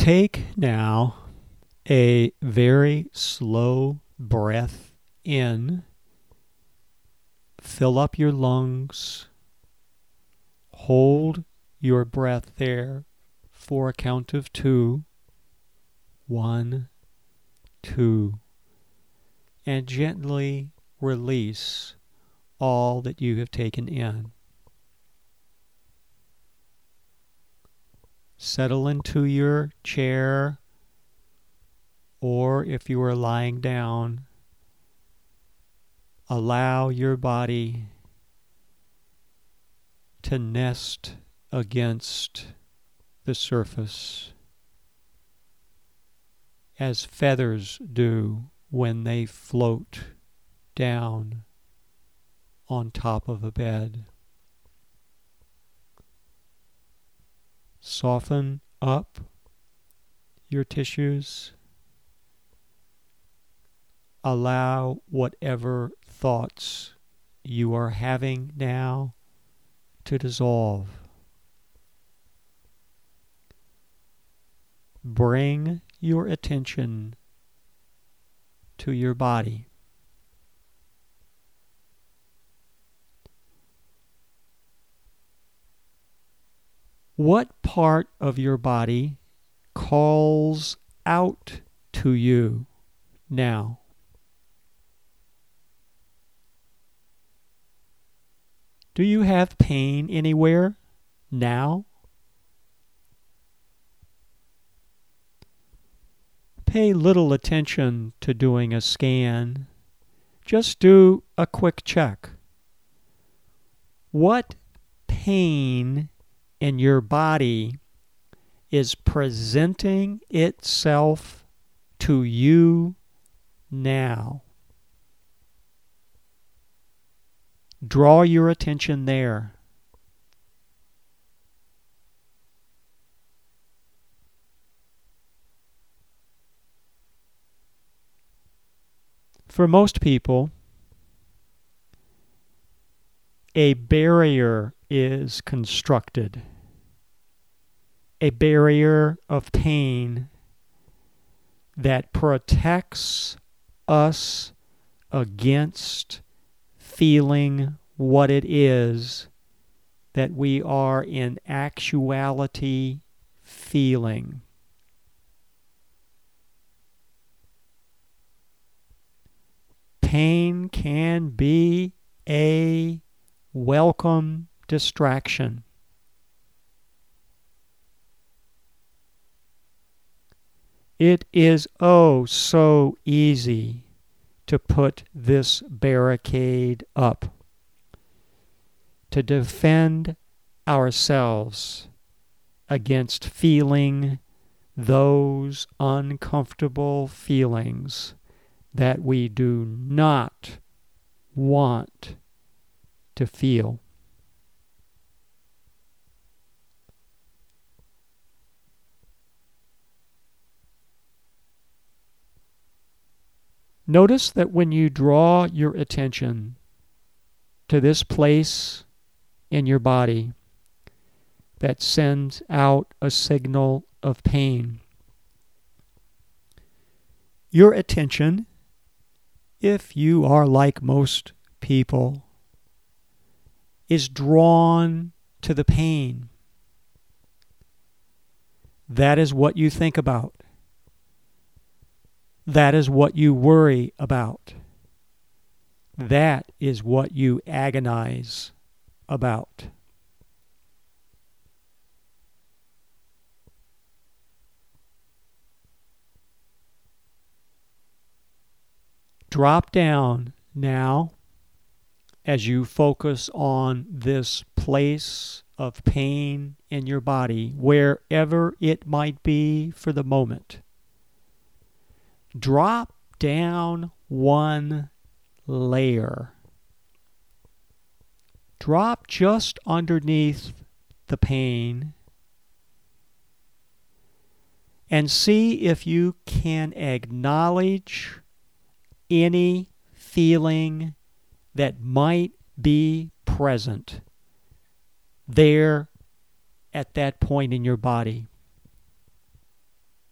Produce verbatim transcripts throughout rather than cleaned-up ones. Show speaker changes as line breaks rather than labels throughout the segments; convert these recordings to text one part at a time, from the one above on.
Take now a very slow breath in. Fill up your lungs. Hold your breath there for a count of two. One, two. And gently release all that you have taken in. Settle into your chair, or if you are lying down, allow your body to nest against the surface as feathers do when they float down on top of a bed. Soften up your tissues. Allow whatever thoughts you are having now to dissolve. Bring your attention to your body. What part of your body calls out to you now? Do you have pain anywhere now? Pay little attention to doing a scan. Just do a quick check. What pain in your body is presenting itself to you now? Draw your attention there. For most people, a barrier is constructed. A barrier of pain that protects us against feeling what it is that we are in actuality feeling. Pain can be a welcome distraction. It is oh so easy to put this barricade up, to defend ourselves against feeling those uncomfortable feelings that we do not want to feel. Notice that when you draw your attention to this place in your body that sends out a signal of pain, your attention, if you are like most people, is drawn to the pain. That is what you think about. That is what you worry about. That is what you agonize about. Drop down now as you focus on this place of pain in your body, wherever it might be for the moment. Drop down one layer. Drop just underneath the pain and see if you can acknowledge any feeling that might be present there at that point in your body.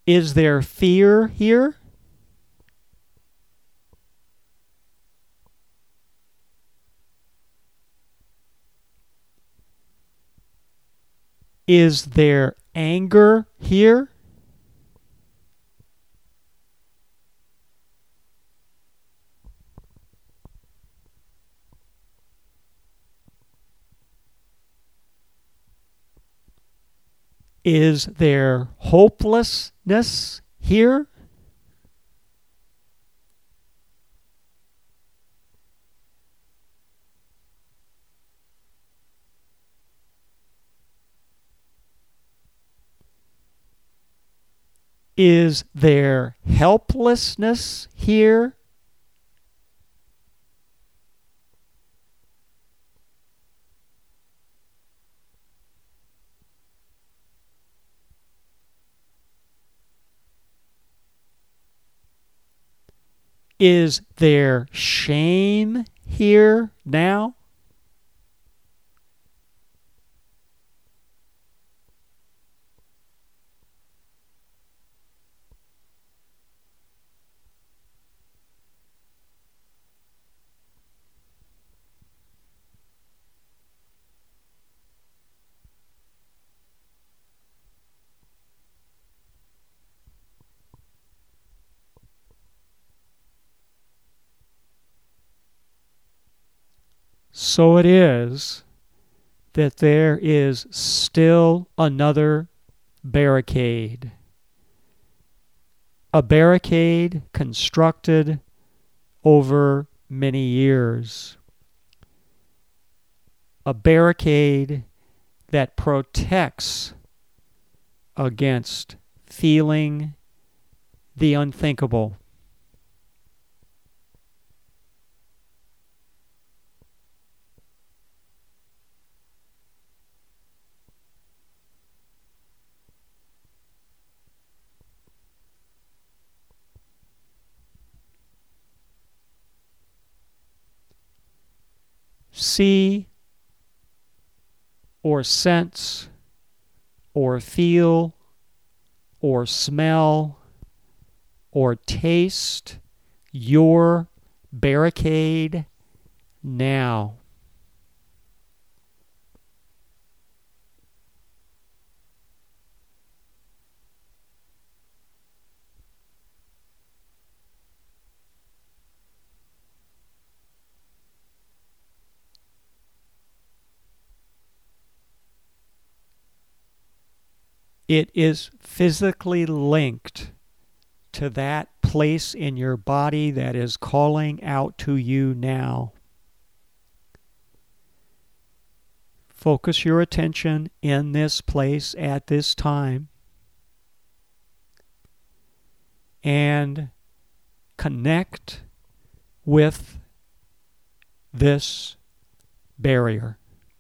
Is there fear here? Is there anger here? Is there hopelessness here? Is there helplessness here? Is there shame here now? So it is that there is still another barricade. A barricade constructed over many years. A barricade that protects against feeling the unthinkable. See or sense or feel or smell or taste your barricade now. It is physically linked to that place in your body that is calling out to you now. Focus your attention in this place at this time and connect with this barrier.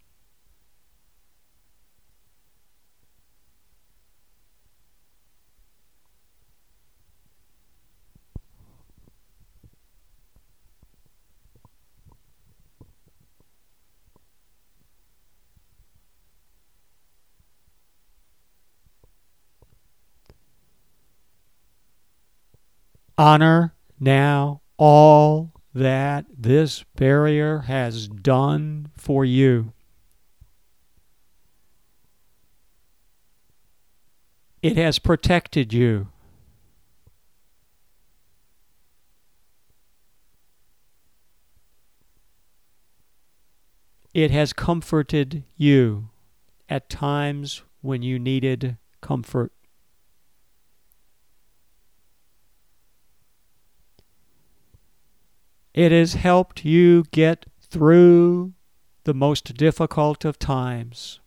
Honor now all that this barrier has done for you. It has protected you. It has comforted you at times when you needed comfort. It has helped you get through the most difficult of times.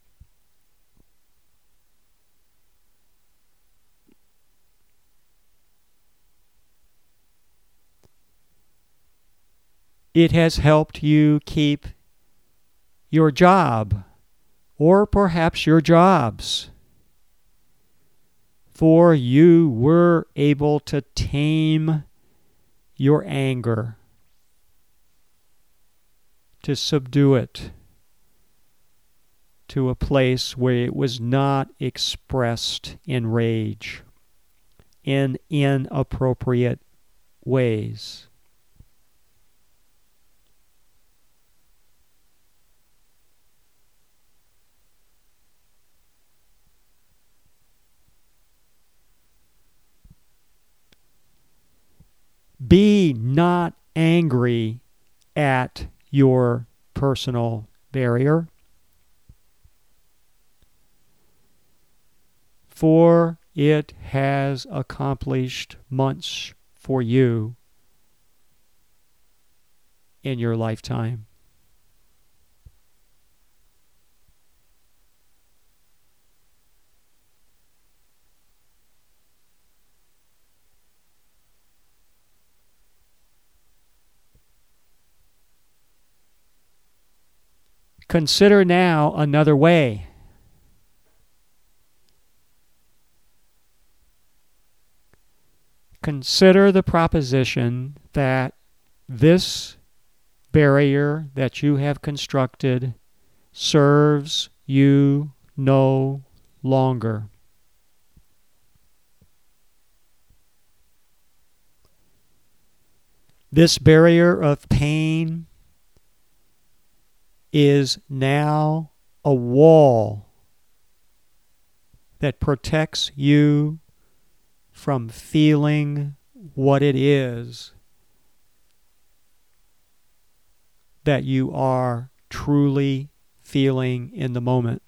It has helped you keep your job, or perhaps your jobs, for you were able to tame your anger, to subdue it to a place where it was not expressed in rage. in inappropriate ways. Be not angry at your personal barrier, for it has accomplished much for you in your lifetime. Consider now another way. Consider the proposition that this barrier that you have constructed serves you no longer. This barrier of pain is now a wall that protects you from feeling what it is that you are truly feeling in the moment.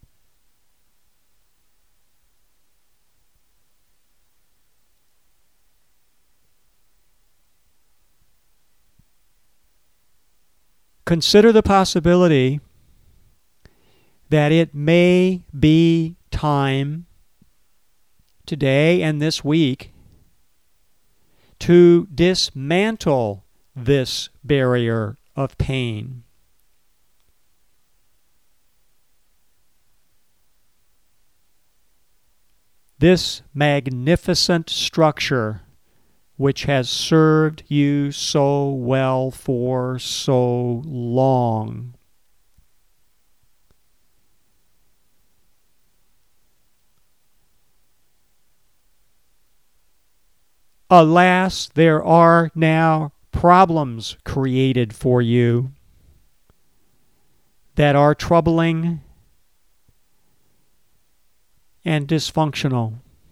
Consider the possibility that it may be time today and this week to dismantle this barrier of pain. This magnificent structure which has served you so well for so long. Alas, there are now problems created for you that are troubling and dysfunctional.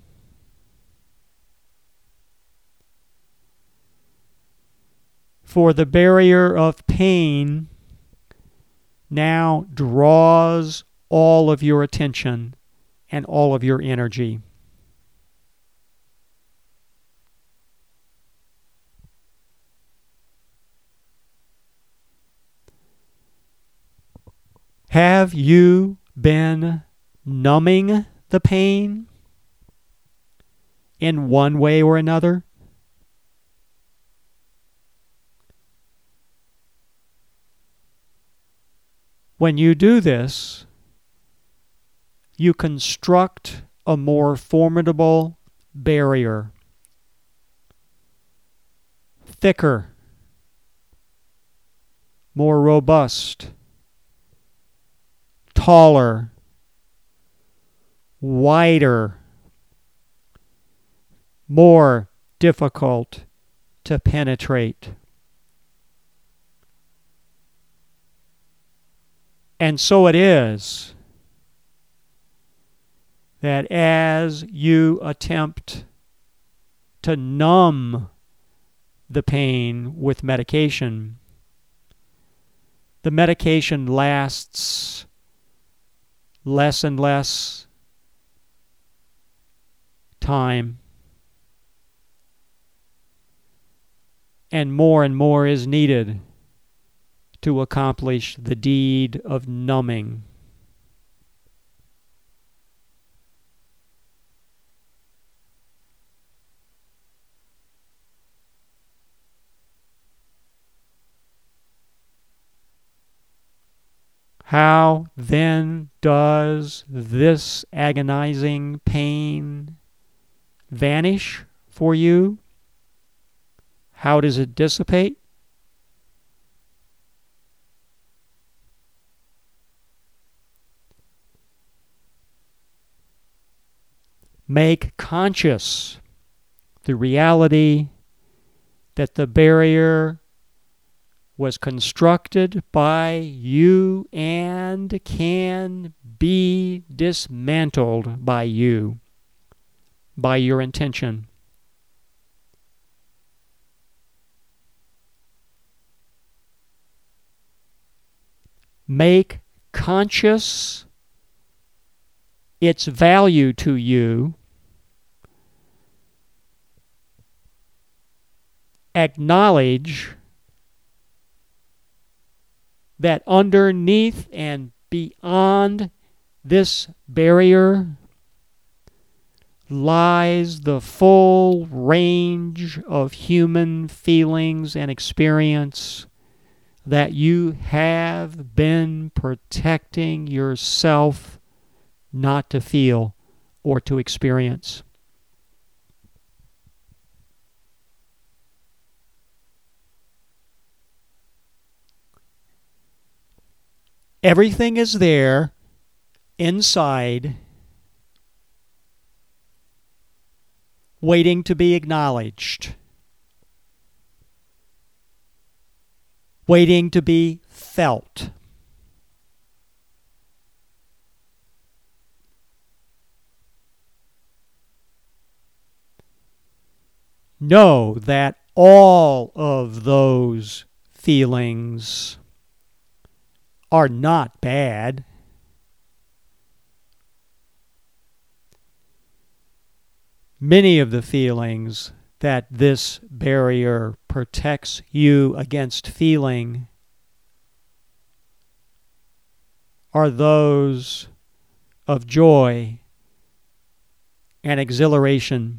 For the barrier of pain now draws all of your attention and all of your energy. Have you been numbing the pain in one way or another? When you do this, you construct a more formidable barrier, thicker, more robust, taller, wider, more difficult to penetrate. And so it is that as you attempt to numb the pain with medication, the medication lasts less and less time, and more and more is needed to accomplish the deed of numbing. How then does this agonizing pain vanish for you? How does it dissipate? Make conscious the reality that the barrier was constructed by you and can be dismantled by you, by your intention. Make conscious its value to you. Acknowledge that underneath and beyond this barrier lies the full range of human feelings and experience that you have been protecting yourself not to feel or to experience. Everything is there inside, waiting to be acknowledged, waiting to be felt. Know that all of those feelings are not bad. Many of the feelings that this barrier protects you against feeling are those of joy and exhilaration.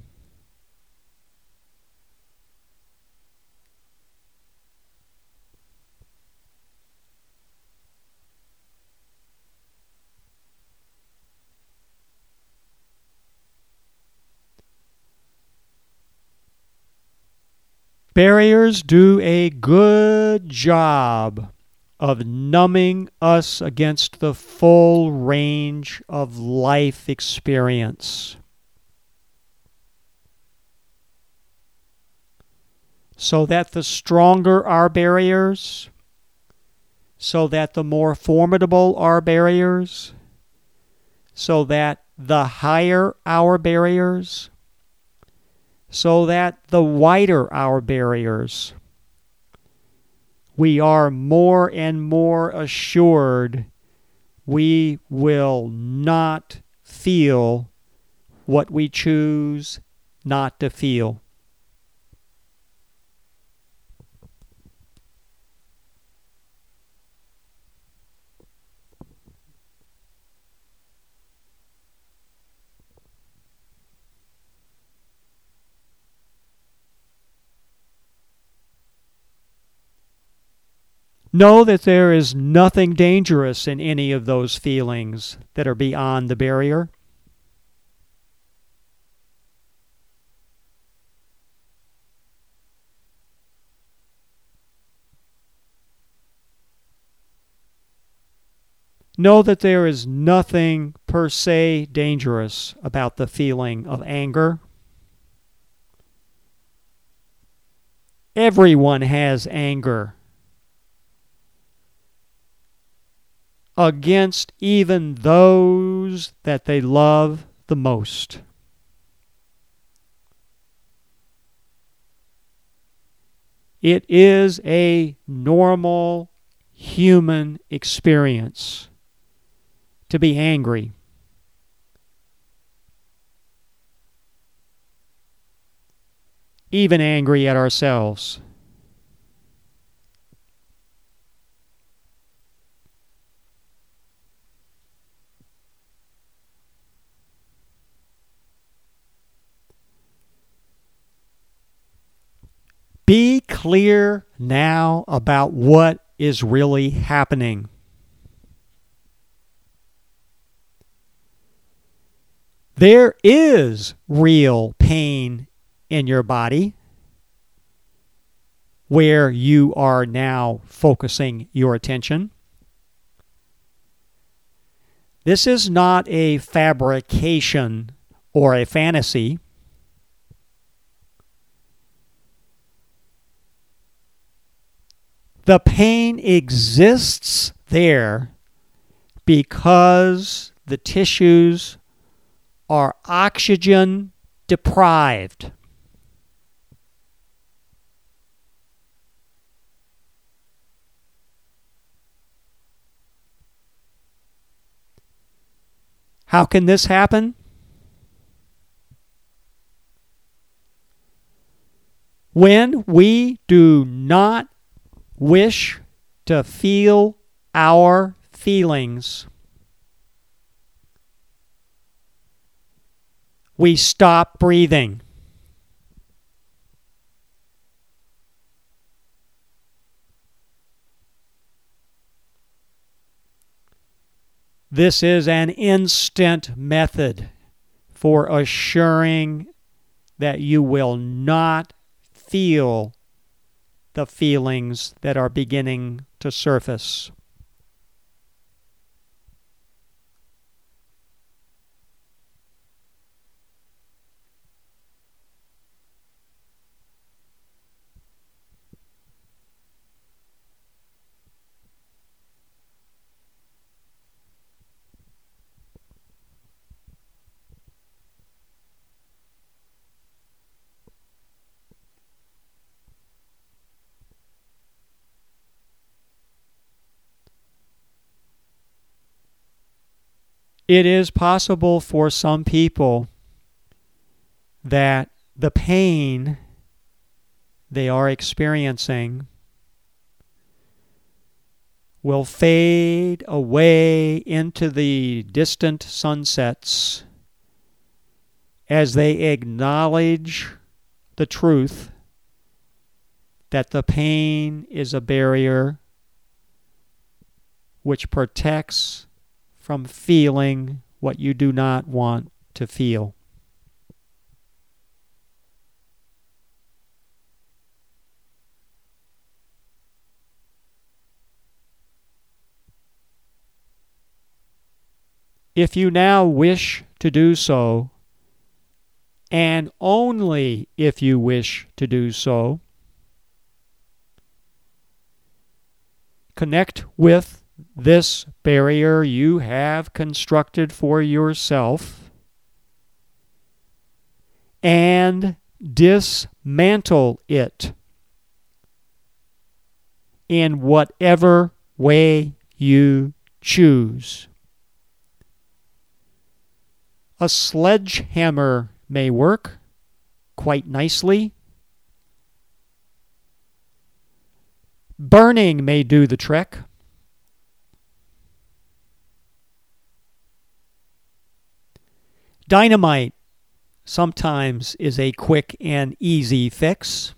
Barriers do a good job of numbing us against the full range of life experience, so that the stronger our barriers, so that the more formidable our barriers, so that the higher our barriers, so that the wider our barriers, we are more and more assured we will not feel what we choose not to feel. Know that there is nothing dangerous in any of those feelings that are beyond the barrier. Know that there is nothing per se dangerous about the feeling of anger. Everyone has anger against even those that they love the most. It is a normal human experience to be angry. Even angry at ourselves. Be clear now about what is really happening. There is real pain in your body where you are now focusing your attention. This is not a fabrication or a fantasy. The pain exists there because the tissues are oxygen deprived. How can this happen? When we do not wish to feel our feelings, we stop breathing. This is an instant method for assuring that you will not feel the feelings that are beginning to surface. It is possible for some people that the pain they are experiencing will fade away into the distant sunsets as they acknowledge the truth that the pain is a barrier which protects from feeling what you do not want to feel. If you now wish to do so, and only if you wish to do so, connect with this barrier you have constructed for yourself and dismantle it in whatever way you choose. A sledgehammer may work quite nicely. Burning may do the trick. Dynamite sometimes is a quick and easy fix.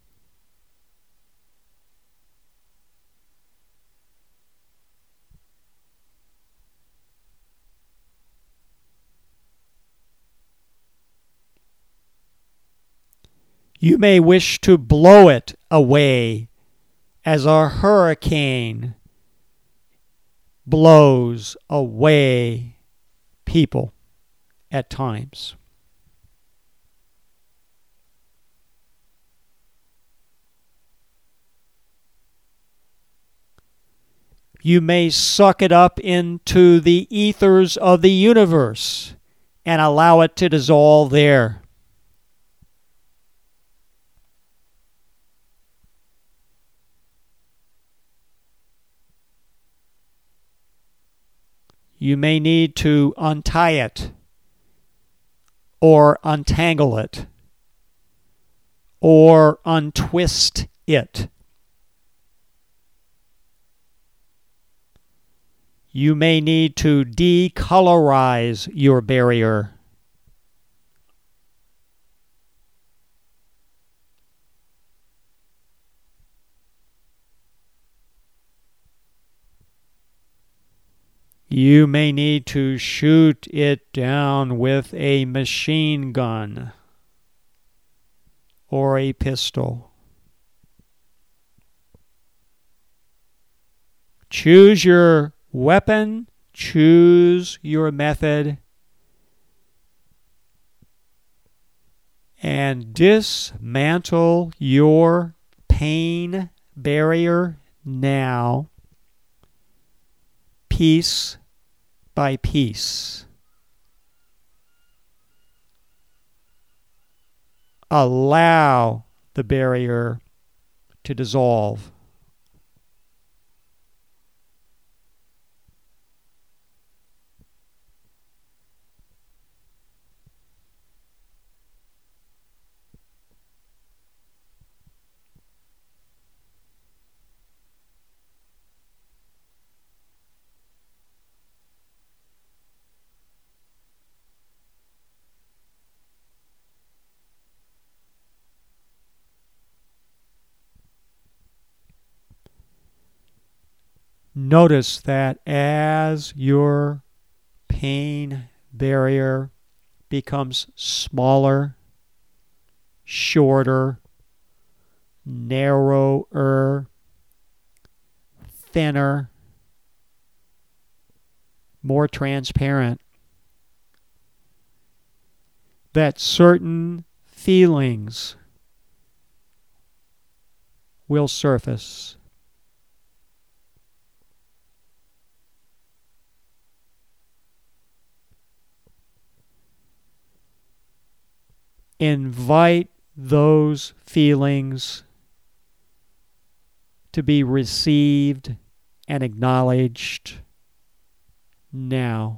You may wish to blow it away as a hurricane blows away people at times. You may suck it up into the ethers of the universe and allow it to dissolve there. You may need to untie it or untangle it or untwist it. You may need to decolorize your barrier. You may need to shoot it down with a machine gun or a pistol. Choose your weapon, choose your method, and dismantle your pain barrier now, piece by piece. Allow the barrier to dissolve. Notice that as your pain barrier becomes smaller, shorter, narrower, thinner, more transparent, that certain feelings will surface. Invite those feelings to be received and acknowledged now.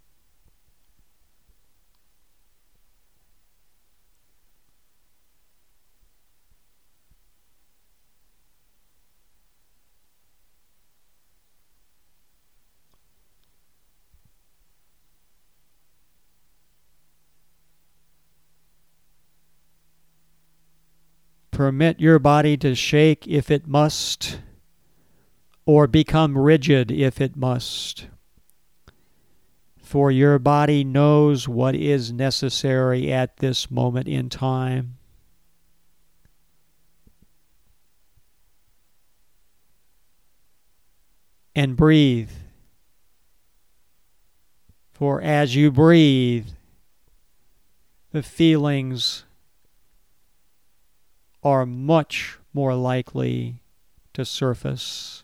Permit your body to shake if it must, or become rigid if it must. For your body knows what is necessary at this moment in time. And breathe. For as you breathe, the feelings are much more likely to surface.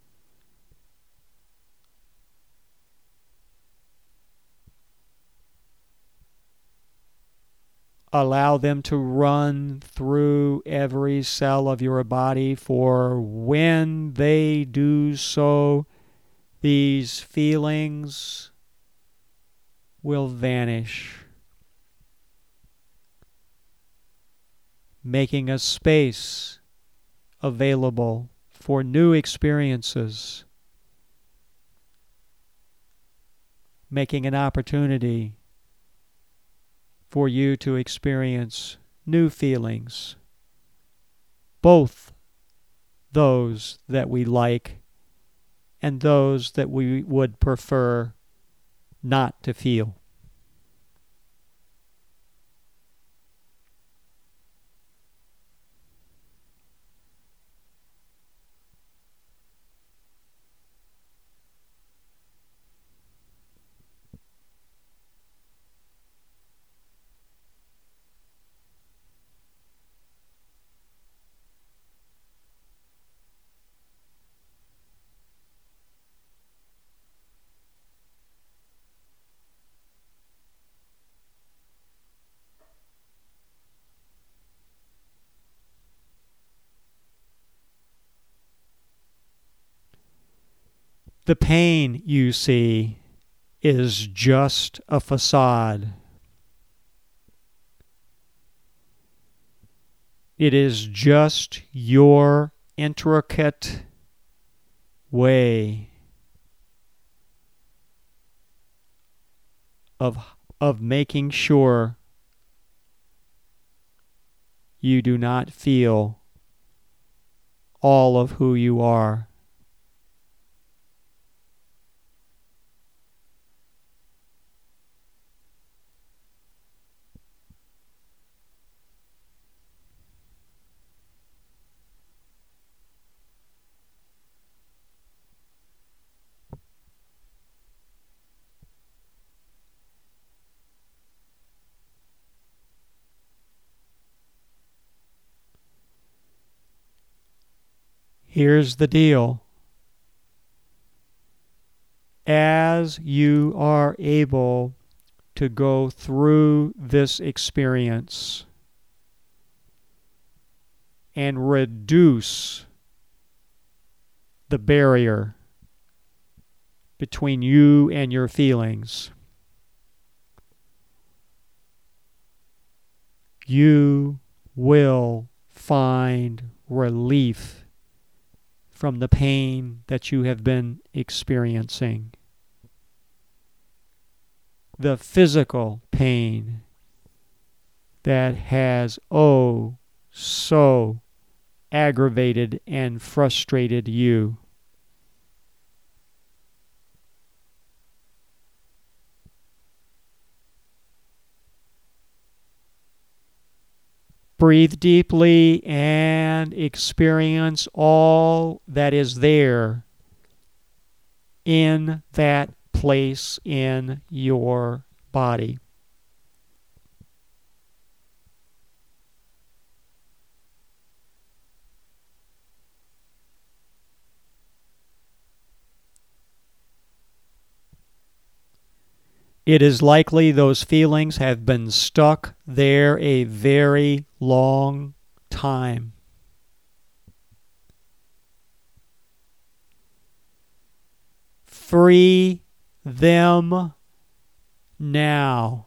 Allow them to run through every cell of your body, for when they do so, these feelings will vanish, making a space available for new experiences, making an opportunity for you to experience new feelings, both those that we like and those that we would prefer not to feel. The pain you see is just a facade. It is just your intricate way of, of making sure you do not feel all of who you are. Here's the deal. As you are able to go through this experience and reduce the barrier between you and your feelings, you will find relief from the pain that you have been experiencing. The physical pain that has, oh, so aggravated and frustrated you. Breathe deeply and experience all that is there in that place in your body. It is likely those feelings have been stuck there a very long time. Free them now.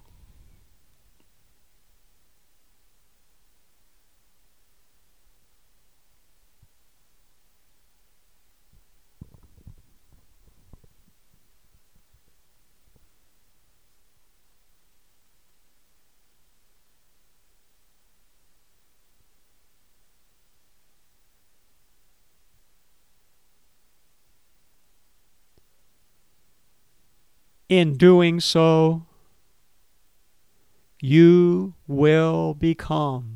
In doing so, you will become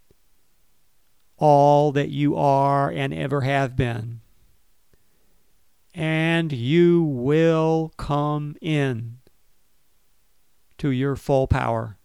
all that you are and ever have been. And you will come in to your full power.